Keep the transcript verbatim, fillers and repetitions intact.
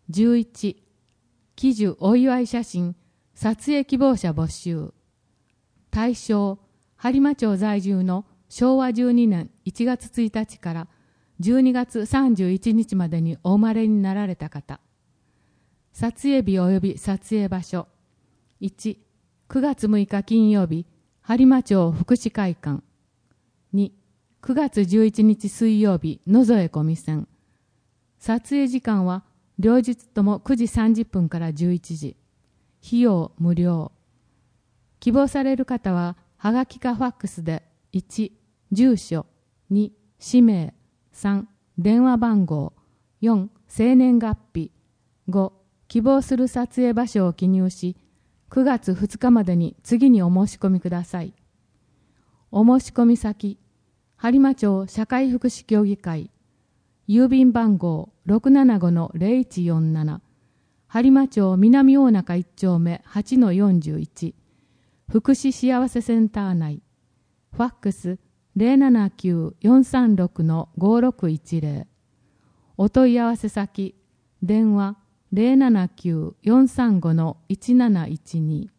じゅういち、喜寿お祝い写真撮影希望者募集。対象、播磨町在住のしょうわじゅうにねんいちがつついたちからじゅうにがつさんじゅういちにちまでにお生まれになられた方。撮影日及び撮影場所。いち、くがつむいか金曜日、播磨町福祉会館。に、くがつじゅういちにち水曜日、野添小見線。撮影時間は両日ともくじさんじゅっぷんからじゅういちじ。費用無料。希望される方は、はがきかファックスでいち、住所、に、氏名、さん、電話番号、よん、生年月日、ご、希望する撮影場所を記入し、くがつふつかまでに次にお申し込みください。お申し込み先、播磨町社会福祉協議会、郵便番号 ろくななごのゼロいちよんなな、播磨町南大中いちちょうめ はちのよんじゅういち、福祉幸せセンター内、ファックス ゼロななきゅうよんさんろくのごろくいちゼロ、お問い合わせ先、電話ゼロななきゅうよんさんごのいちなないちに。